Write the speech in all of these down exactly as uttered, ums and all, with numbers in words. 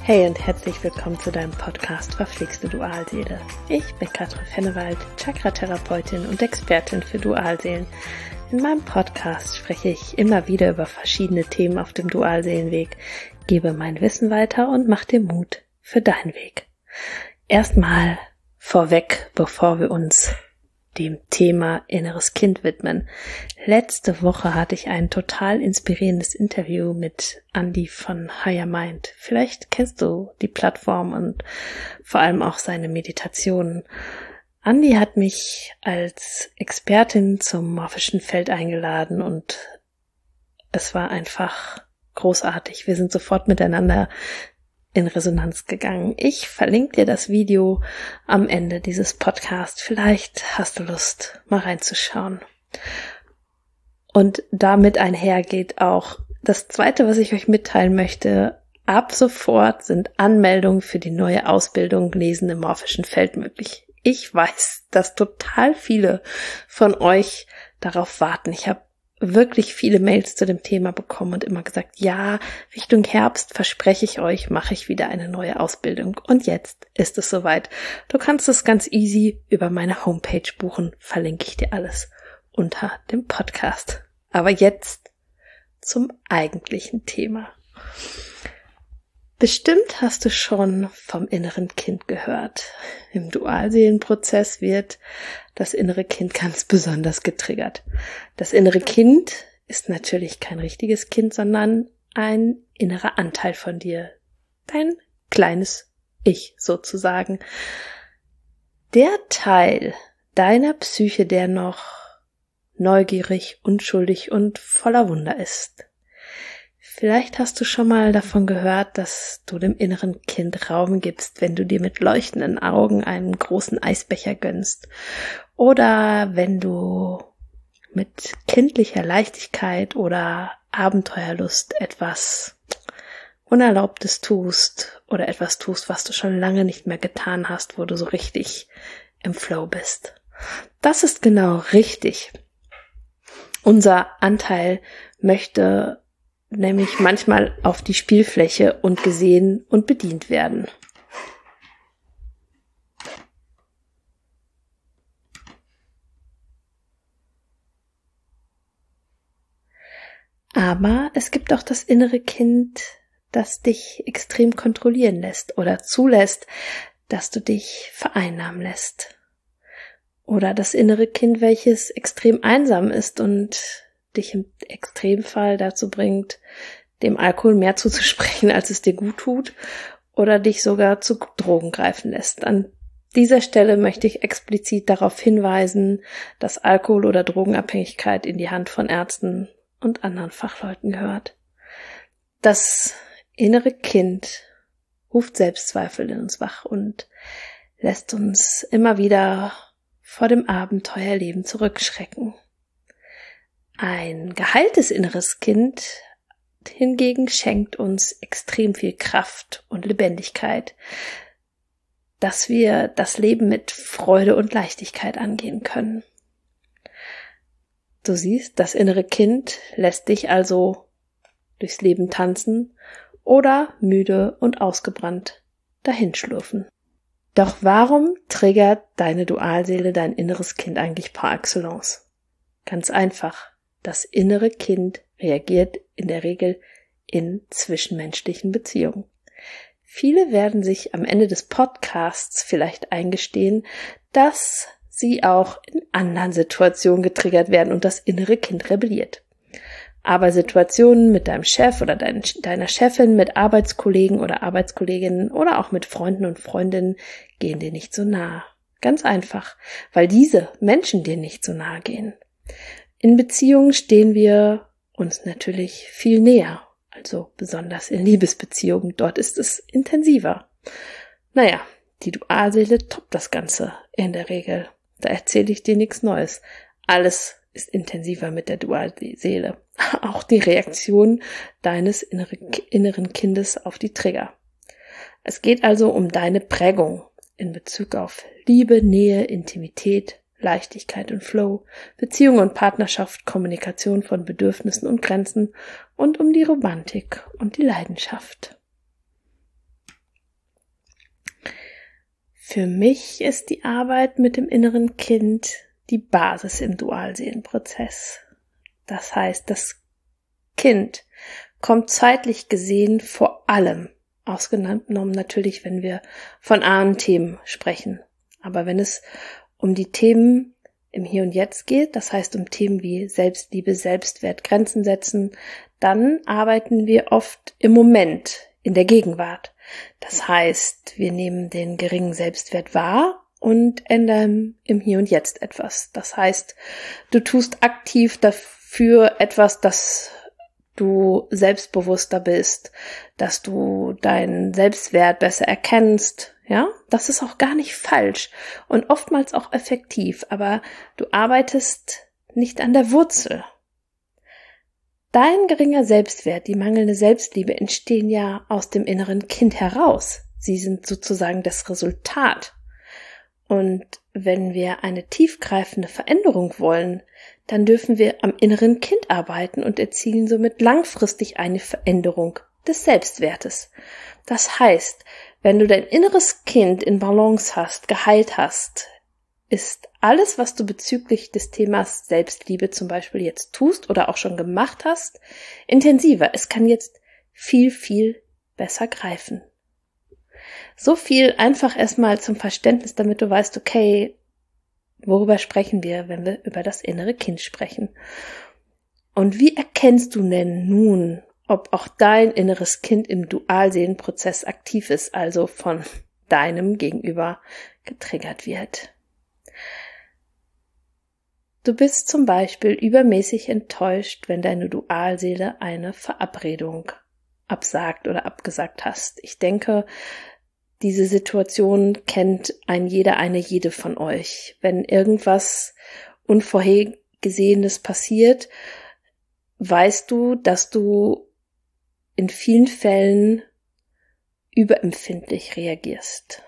Hey und herzlich willkommen zu deinem Podcast Verflixte Dualseele. Ich bin Katrin Fennewald, Chakra-Therapeutin und Expertin für Dualseelen. In meinem Podcast spreche ich immer wieder über verschiedene Themen auf dem Dualseelenweg, gebe mein Wissen weiter und mache dir Mut für deinen Weg. Erstmal vorweg, bevor wir uns dem Thema inneres Kind widmen. Letzte Woche hatte ich ein total inspirierendes Interview mit Andi von Higher Mind. Vielleicht kennst du die Plattform und vor allem auch seine Meditationen. Andi hat mich als Expertin zum morphischen Feld eingeladen und es war einfach großartig. Wir sind sofort miteinander in Resonanz gegangen. Ich verlinke dir das Video am Ende dieses Podcasts. Vielleicht hast du Lust, mal reinzuschauen. Und damit einhergeht auch das Zweite, was ich euch mitteilen möchte. Ab sofort sind Anmeldungen für die neue Ausbildung Lesen im morphischen Feld möglich. Ich weiß, dass total viele von euch darauf warten. Ich habe wirklich viele Mails zu dem Thema bekommen und immer gesagt, ja, Richtung Herbst verspreche ich euch, mache ich wieder eine neue Ausbildung. Und jetzt ist es soweit. Du kannst es ganz easy über meine Homepage buchen, verlinke ich dir alles unter dem Podcast. Aber jetzt zum eigentlichen Thema. Bestimmt hast du schon vom inneren Kind gehört. Im Dualseelenprozess wird das innere Kind ganz besonders getriggert. Das innere Kind ist natürlich kein richtiges Kind, sondern ein innerer Anteil von dir. Dein kleines Ich sozusagen. Der Teil deiner Psyche, der noch neugierig, unschuldig und voller Wunder ist. Vielleicht hast du schon mal davon gehört, dass du dem inneren Kind Raum gibst, wenn du dir mit leuchtenden Augen einen großen Eisbecher gönnst oder wenn du mit kindlicher Leichtigkeit oder Abenteuerlust etwas Unerlaubtes tust oder etwas tust, was du schon lange nicht mehr getan hast, wo du so richtig im Flow bist. Das ist genau richtig. Unser Anteil möchte nämlich manchmal auf die Spielfläche und gesehen und bedient werden. Aber es gibt auch das innere Kind, das dich extrem kontrollieren lässt oder zulässt, dass du dich vereinnahmen lässt. Oder das innere Kind, welches extrem einsam ist und dich im Extremfall dazu bringt, dem Alkohol mehr zuzusprechen, als es dir gut tut, oder dich sogar zu Drogen greifen lässt. An dieser Stelle möchte ich explizit darauf hinweisen, dass Alkohol- oder Drogenabhängigkeit in die Hand von Ärzten und anderen Fachleuten gehört. Das innere Kind ruft Selbstzweifel in uns wach und lässt uns immer wieder vor dem Abenteuerleben zurückschrecken. Ein geheiltes inneres Kind hingegen schenkt uns extrem viel Kraft und Lebendigkeit, dass wir das Leben mit Freude und Leichtigkeit angehen können. Du siehst, das innere Kind lässt dich also durchs Leben tanzen oder müde und ausgebrannt dahinschlurfen. Doch warum triggert deine Dualseele dein inneres Kind eigentlich par excellence? Ganz einfach. Das innere Kind reagiert in der Regel in zwischenmenschlichen Beziehungen. Viele werden sich am Ende des Podcasts vielleicht eingestehen, dass sie auch in anderen Situationen getriggert werden und das innere Kind rebelliert. Aber Situationen mit deinem Chef oder dein, deiner Chefin, mit Arbeitskollegen oder Arbeitskolleginnen oder auch mit Freunden und Freundinnen gehen dir nicht so nah. Ganz einfach, weil diese Menschen dir nicht so nahe gehen. In Beziehungen stehen wir uns natürlich viel näher, also besonders in Liebesbeziehungen, dort ist es intensiver. Naja, die Dualseele toppt das Ganze in der Regel. Da erzähle ich dir nichts Neues. Alles ist intensiver mit der Dualseele. Auch die Reaktion deines inneren Kindes auf die Trigger. Es geht also um deine Prägung in Bezug auf Liebe, Nähe, Intimität, Leichtigkeit und Flow, Beziehung und Partnerschaft, Kommunikation von Bedürfnissen und Grenzen und um die Romantik und die Leidenschaft. Für mich ist die Arbeit mit dem inneren Kind die Basis im Dualseelenprozess. Das heißt, das Kind kommt zeitlich gesehen vor allem, ausgenommen natürlich, wenn wir von Ahnenthemen sprechen. Aber wenn es um die Themen im Hier und Jetzt geht, das heißt um Themen wie Selbstliebe, Selbstwert, Grenzen setzen, dann arbeiten wir oft im Moment, in der Gegenwart. Das heißt, wir nehmen den geringen Selbstwert wahr und ändern im Hier und Jetzt etwas. Das heißt, du tust aktiv dafür etwas, dass du selbstbewusster bist, dass du deinen Selbstwert besser erkennst. Ja, das ist auch gar nicht falsch und oftmals auch effektiv, aber du arbeitest nicht an der Wurzel. Dein geringer Selbstwert, die mangelnde Selbstliebe entstehen ja aus dem inneren Kind heraus. Sie sind sozusagen das Resultat. Und wenn wir eine tiefgreifende Veränderung wollen, dann dürfen wir am inneren Kind arbeiten und erzielen somit langfristig eine Veränderung des Selbstwertes. Das heißt, wenn du dein inneres Kind in Balance hast, geheilt hast, ist alles, was du bezüglich des Themas Selbstliebe zum Beispiel jetzt tust oder auch schon gemacht hast, intensiver. Es kann jetzt viel, viel besser greifen. So viel einfach erstmal zum Verständnis, damit du weißt, okay, worüber sprechen wir, wenn wir über das innere Kind sprechen? Und wie erkennst du denn nun, ob auch dein inneres Kind im Dualseelenprozess aktiv ist, also von deinem Gegenüber getriggert wird? Du bist zum Beispiel übermäßig enttäuscht, wenn deine Dualseele eine Verabredung absagt oder abgesagt hast. Ich denke, diese Situation kennt ein jeder, eine jede von euch. Wenn irgendwas Unvorhergesehenes passiert, weißt du, dass du in vielen Fällen überempfindlich reagierst.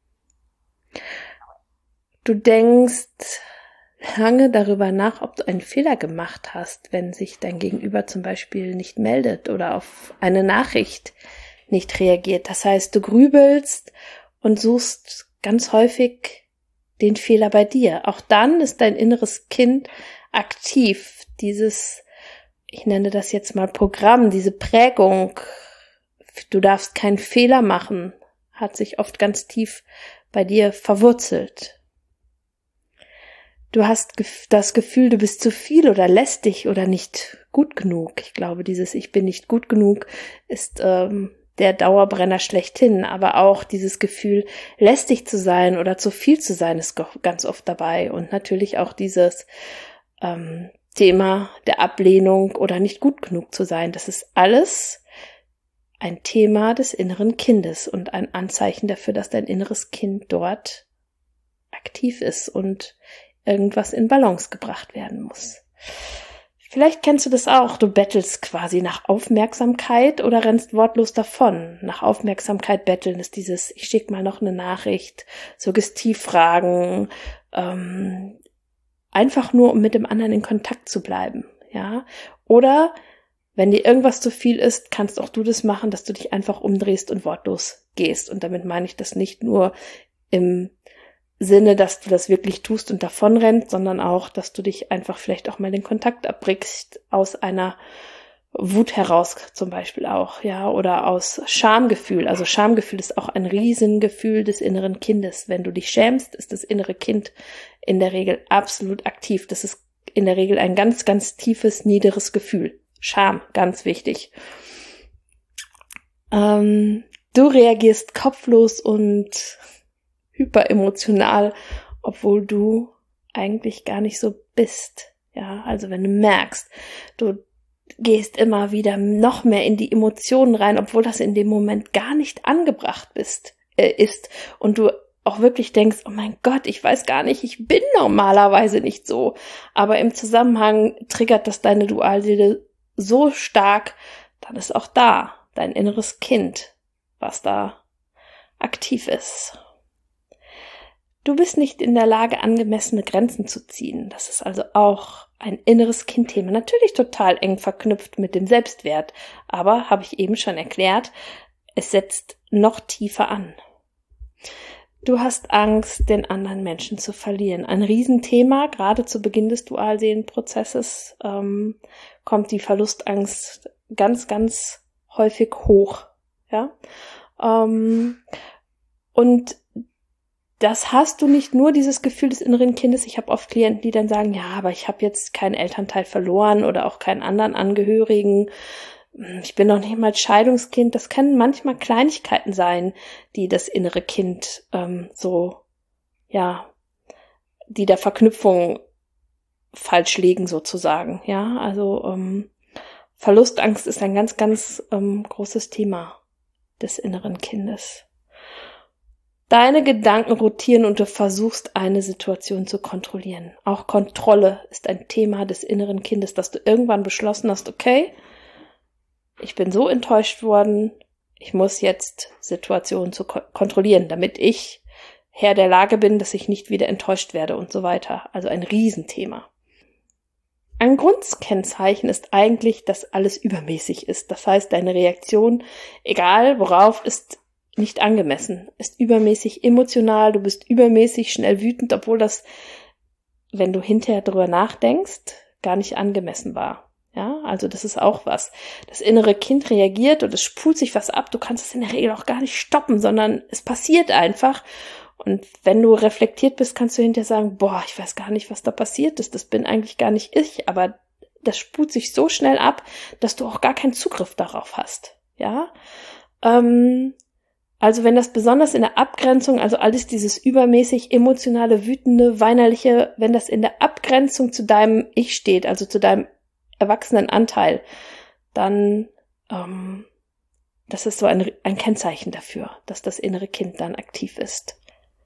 Du denkst lange darüber nach, ob du einen Fehler gemacht hast, wenn sich dein Gegenüber zum Beispiel nicht meldet oder auf eine Nachricht nicht reagiert. Das heißt, du grübelst und suchst ganz häufig den Fehler bei dir. Auch dann ist dein inneres Kind aktiv. Dieses, ich nenne das jetzt mal Programm, diese Prägung, du darfst keinen Fehler machen, hat sich oft ganz tief bei dir verwurzelt. Du hast das Gefühl, du bist zu viel oder lästig oder nicht gut genug. Ich glaube, dieses Ich bin nicht gut genug ist ähm, der Dauerbrenner schlechthin. Aber auch dieses Gefühl, lästig zu sein oder zu viel zu sein, ist ganz oft dabei. Und natürlich auch dieses ähm, Thema der Ablehnung oder nicht gut genug zu sein. Das ist alles ein Thema des inneren Kindes und ein Anzeichen dafür, dass dein inneres Kind dort aktiv ist und irgendwas in Balance gebracht werden muss. Vielleicht kennst du das auch, du bettelst quasi nach Aufmerksamkeit oder rennst wortlos davon. Nach Aufmerksamkeit betteln ist dieses, ich schicke mal noch eine Nachricht, Suggestivfragen, ähm, einfach nur, um mit dem anderen in Kontakt zu bleiben, ja. Oder wenn dir irgendwas zu viel ist, kannst auch du das machen, dass du dich einfach umdrehst und wortlos gehst. Und damit meine ich das nicht nur im Sinne, dass du das wirklich tust und davonrennst, sondern auch, dass du dich einfach vielleicht auch mal den Kontakt abbrichst aus einer Wut heraus zum Beispiel auch, ja, oder aus Schamgefühl. Also Schamgefühl ist auch ein Riesengefühl des inneren Kindes. Wenn du dich schämst, ist das innere Kind in der Regel absolut aktiv. Das ist in der Regel ein ganz, ganz tiefes, niederes Gefühl. Scham, ganz wichtig. Ähm, du reagierst kopflos und hyperemotional, obwohl du eigentlich gar nicht so bist. Ja, also wenn du merkst, du gehst immer wieder noch mehr in die Emotionen rein, obwohl das in dem Moment gar nicht angebracht bist, äh, ist und du auch wirklich denkst, oh mein Gott, ich weiß gar nicht, ich bin normalerweise nicht so, aber im Zusammenhang triggert das deine Dualseele so stark, dann ist auch da dein inneres Kind, was da aktiv ist. Du bist nicht in der Lage, angemessene Grenzen zu ziehen. Das ist also auch ein inneres Kindthema. Natürlich total eng verknüpft mit dem Selbstwert, aber, habe ich eben schon erklärt, es setzt noch tiefer an. Du hast Angst, den anderen Menschen zu verlieren. Ein Riesenthema, gerade zu Beginn des Dualseelenprozesses ähm, kommt die Verlustangst ganz, ganz häufig hoch. Ja, ähm, und das hast du nicht nur, dieses Gefühl des inneren Kindes. Ich habe oft Klienten, die dann sagen, ja, aber ich habe jetzt keinen Elternteil verloren oder auch keinen anderen Angehörigen. Ich bin noch nicht mal Scheidungskind. Das können manchmal Kleinigkeiten sein, die das innere Kind ähm, so, ja, die der Verknüpfung falsch liegen sozusagen. Ja, also ähm, Verlustangst ist ein ganz, ganz ähm, großes Thema des inneren Kindes. Deine Gedanken rotieren und du versuchst, eine Situation zu kontrollieren. Auch Kontrolle ist ein Thema des inneren Kindes, dass du irgendwann beschlossen hast, okay, ich bin so enttäuscht worden, ich muss jetzt Situationen zu ko- kontrollieren, damit ich Herr der Lage bin, dass ich nicht wieder enttäuscht werde und so weiter. Also ein Riesenthema. Ein Grundkennzeichen ist eigentlich, dass alles übermäßig ist. Das heißt, deine Reaktion, egal worauf, ist nicht angemessen, ist übermäßig emotional, du bist übermäßig schnell wütend, obwohl das, wenn du hinterher drüber nachdenkst, gar nicht angemessen war. Ja, also das ist auch was. Das innere Kind reagiert und es spult sich was ab. Du kannst es in der Regel auch gar nicht stoppen, sondern es passiert einfach. Und wenn du reflektiert bist, kannst du hinterher sagen, boah, ich weiß gar nicht, was da passiert ist. Das bin eigentlich gar nicht ich, aber das spult sich so schnell ab, dass du auch gar keinen Zugriff darauf hast. Ja, ähm, also wenn das besonders in der Abgrenzung, also alles dieses übermäßig emotionale, wütende, weinerliche, wenn das in der Abgrenzung zu deinem Ich steht, also zu deinem erwachsenen Anteil, dann, ähm, das ist so ein, ein Kennzeichen dafür, dass das innere Kind dann aktiv ist.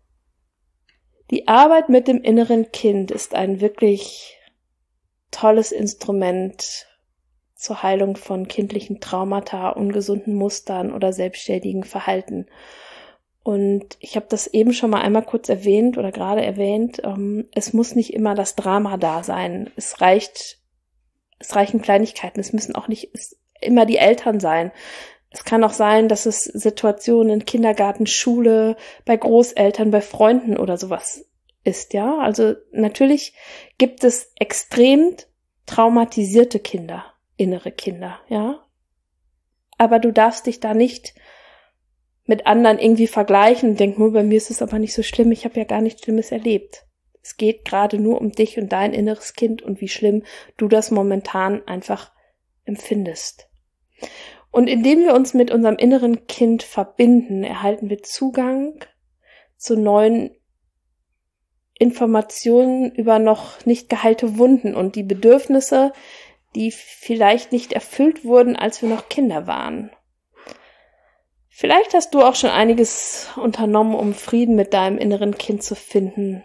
Die Arbeit mit dem inneren Kind ist ein wirklich tolles Instrument zur Heilung von kindlichen Traumata, ungesunden Mustern oder selbstständigen Verhalten. Und ich habe das eben schon mal einmal kurz erwähnt oder gerade erwähnt, ähm, es muss nicht immer das Drama da sein. Es reicht Es reichen Kleinigkeiten, es müssen auch nicht immer die Eltern sein. Es kann auch sein, dass es Situationen in Kindergarten, Schule, bei Großeltern, bei Freunden oder sowas ist, ja. Also natürlich gibt es extrem traumatisierte Kinder, innere Kinder, ja. Aber du darfst dich da nicht mit anderen irgendwie vergleichen und denken, nur bei mir ist es aber nicht so schlimm, ich habe ja gar nichts Schlimmes erlebt. Es geht gerade nur um dich und dein inneres Kind und wie schlimm du das momentan einfach empfindest. Und indem wir uns mit unserem inneren Kind verbinden, erhalten wir Zugang zu neuen Informationen über noch nicht geheilte Wunden und die Bedürfnisse, die vielleicht nicht erfüllt wurden, als wir noch Kinder waren. Vielleicht hast du auch schon einiges unternommen, um Frieden mit deinem inneren Kind zu finden.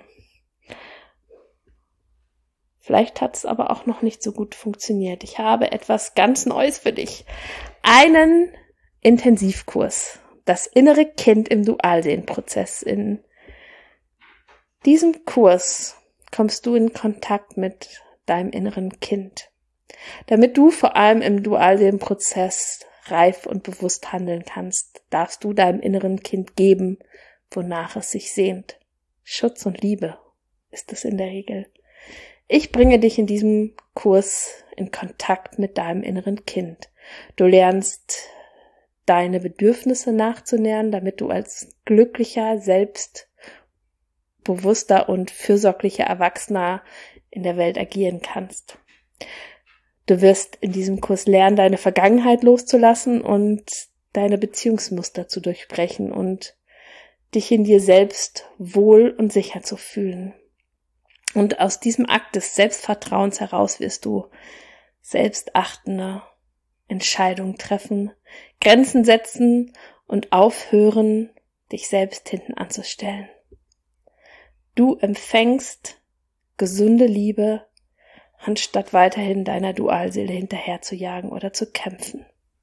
Vielleicht hat es aber auch noch nicht so gut funktioniert. Ich habe etwas ganz Neues für dich. Einen Intensivkurs. Das innere Kind im Dualseelenprozess. In diesem Kurs kommst du in Kontakt mit deinem inneren Kind. Damit du vor allem im Dualseelenprozess reif und bewusst handeln kannst, darfst du deinem inneren Kind geben, wonach es sich sehnt. Schutz und Liebe ist es in der Regel. Ich bringe dich in diesem Kurs in Kontakt mit deinem inneren Kind. Du lernst, deine Bedürfnisse nachzunähern, damit du als glücklicher, selbstbewusster und fürsorglicher Erwachsener in der Welt agieren kannst. Du wirst in diesem Kurs lernen, deine Vergangenheit loszulassen und deine Beziehungsmuster zu durchbrechen und dich in dir selbst wohl und sicher zu fühlen. Und aus diesem Akt des Selbstvertrauens heraus wirst du selbstachtende Entscheidungen treffen, Grenzen setzen und aufhören, dich selbst hinten anzustellen. Du empfängst gesunde Liebe, anstatt weiterhin deiner Dualseele hinterher zu jagen oder zu kämpfen.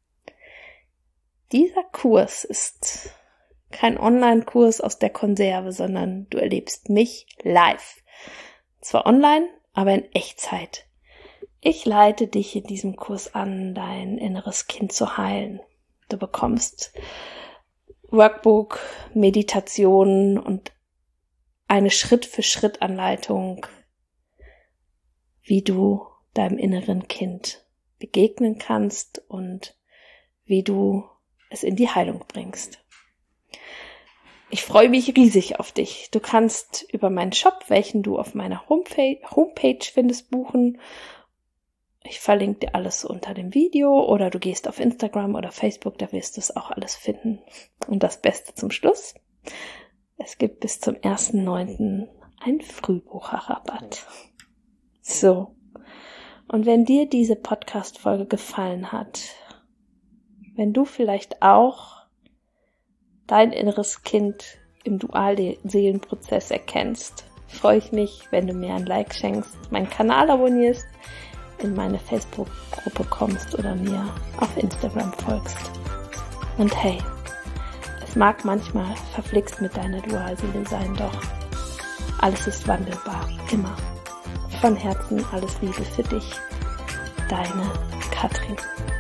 Dieser Kurs ist kein Online-Kurs aus der Konserve, sondern du erlebst mich live. Zwar online, aber in Echtzeit. Ich leite dich in diesem Kurs an, dein inneres Kind zu heilen. Du bekommst Workbook, Meditation und eine Schritt-für-Schritt-Anleitung, wie du deinem inneren Kind begegnen kannst und wie du es in die Heilung bringst. Ich freue mich riesig auf dich. Du kannst über meinen Shop, welchen du auf meiner Homepage findest, buchen. Ich verlinke dir alles unter dem Video oder du gehst auf Instagram oder Facebook, da wirst du es auch alles finden. Und das Beste zum Schluss: Es gibt bis zum ersten neunten einen Frühbucherrabatt. So, und wenn dir diese Podcast-Folge gefallen hat, wenn du vielleicht auch dein inneres Kind im Dualseelenprozess erkennst, freue ich mich, wenn du mir ein Like schenkst, meinen Kanal abonnierst, in meine Facebook-Gruppe kommst oder mir auf Instagram folgst. Und hey, es mag manchmal verflixt mit deiner Dualseele sein, doch alles ist wandelbar, immer. Von Herzen alles Liebe für dich, deine Katrin.